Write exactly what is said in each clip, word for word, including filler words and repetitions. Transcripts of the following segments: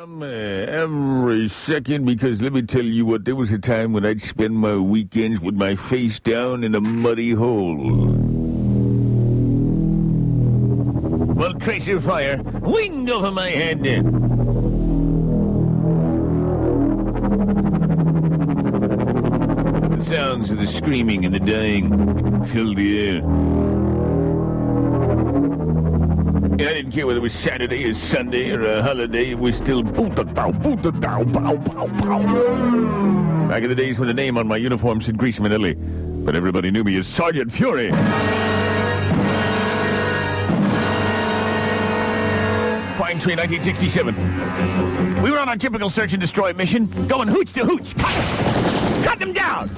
them uh, every second, because let me tell you what, there was a time when I'd spend my weekends with my face down in a muddy hole. Well, tracer fire winged over my head. The sounds of the screaming and the dying filled the air. I didn't care whether it was Saturday or Sunday or a holiday. It was still boota-dow, boota-dow, bow, bow, bow. Back in the days when the name on my uniform said Grease Manelli, but everybody knew me as Sergeant Fury. Pine Tree, nineteen sixty-seven. We were on our typical search and destroy mission, going hooch to hooch. Cut them! Cut them down!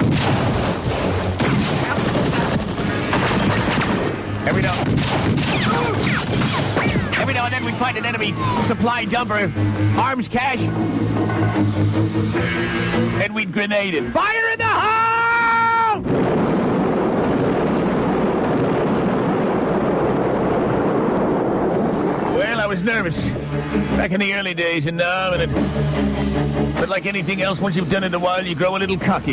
Every now, every now and then we'd find an enemy supply dump or arms cache, and we'd grenade it. Fire in the hole! Well, I was nervous back in the early days, and now I'm in it. But like anything else, once you've done it a while, you grow a little cocky.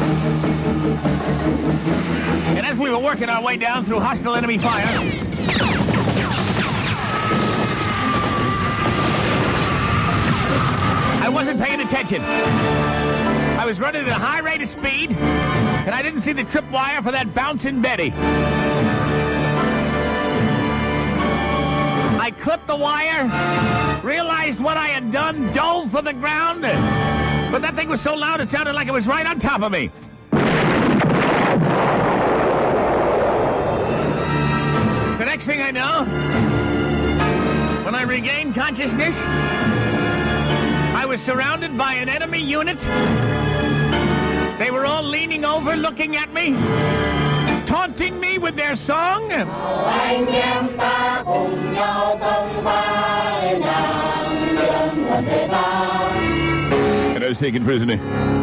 And as we were working our way down through hostile enemy fire, I wasn't paying attention. I was running at a high rate of speed, and I didn't see the tripwire for that bouncing Betty. I clipped the wire, realized what I had done, dove for the ground, but that thing was so loud it sounded like it was right on top of me. The next thing I know, when I regained consciousness, I was surrounded by an enemy unit. They were all leaning over, looking at me, taunting me with their song. And I was taken prisoner.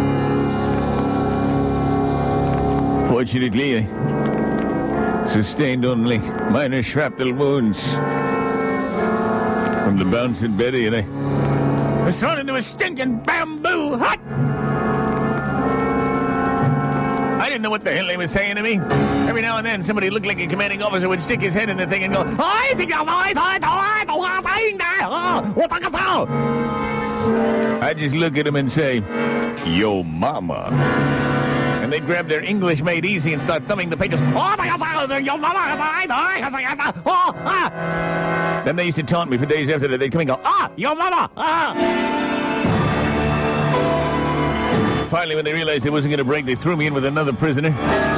Fortunately, I sustained only minor shrapnel wounds from the bouncing Betty, and I was thrown into a stinking bamboo hut. I didn't know what the hell they were saying to me. Every now and then, somebody looked like a commanding officer would stick his head in the thing and go, I'd just look at him and say, yo mama. And they'd grab their English made easy and start thumbing the pages. Then they used to taunt me for days after that. They'd come and go, ah, your mama, ah. Finally, when they realized it wasn't going to break, they threw me in with another prisoner.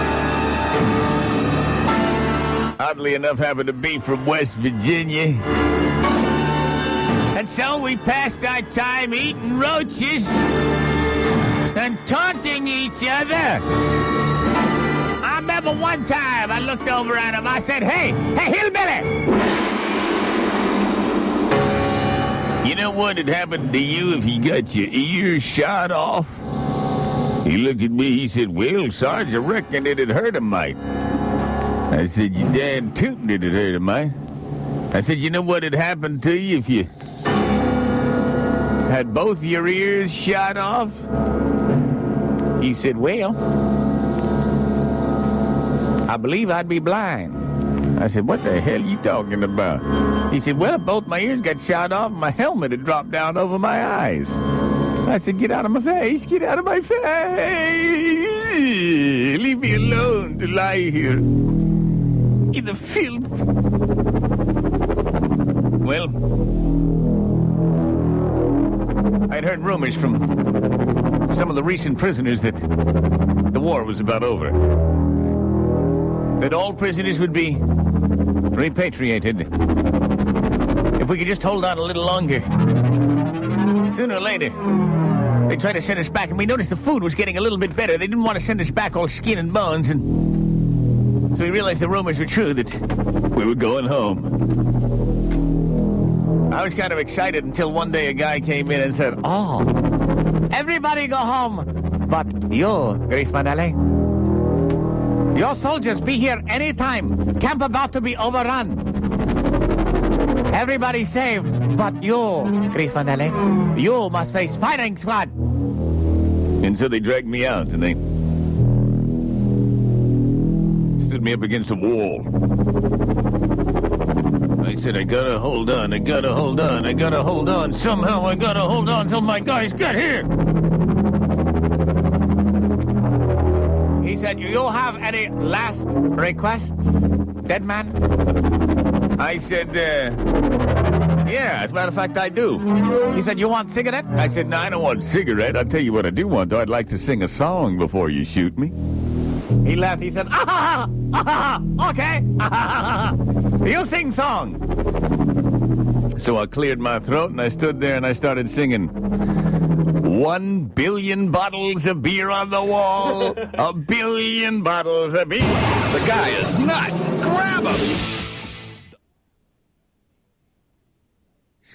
Oddly enough, happened to be from West Virginia. And so we passed our time eating roaches and taunting each other. I remember one time I looked over at him. I said, hey, hey, hillbilly! You know what had happened to you if you got your ears shot off? He looked at me, he said, well, Sarge, I reckon it'd hurt him mite. I said, you damn tootin' it'd hurt him mite. I said, you know what had happened to you if you had both your ears shot off? He said, well, I believe I'd be blind. I said, what the hell are you talking about? He said, well, if both my ears got shot off, my helmet had dropped down over my eyes. I said, get out of my face, get out of my face. Leave me alone to lie here in the filth. Well, I'd heard rumors from some of the recent prisoners that the war was about over. That all prisoners would be repatriated if we could just hold on a little longer. Sooner or later, they tried to send us back, and we noticed the food was getting a little bit better. They didn't want to send us back all skin and bones, and so we realized the rumors were true, that we were going home. I was kind of excited until one day a guy came in and said, oh, everybody go home, but you, Grease Manelli. Your soldiers be here anytime. Camp about to be overrun. Everybody saved, but you, Chris Van Delle. You must face firing squad. And so they dragged me out, and they stood me up against a wall. I said, I gotta hold on, I gotta hold on, I gotta hold on. Somehow I gotta hold on till my guys get here. He said, you have any last requests, dead man? I said, uh, yeah, as a matter of fact, I do. He said, you want cigarette? I said, no, I don't want cigarette. I'll tell you what I do want, though. I'd like to sing a song before you shoot me. He laughed. He said, ah, ha, ha, ha, ha, okay. Ah, ha, ha, ha. You sing song. So I cleared my throat, and I stood there, and I started singing. One billion bottles of beer on the wall. A billion bottles of beer. The guy is nuts. Grab him.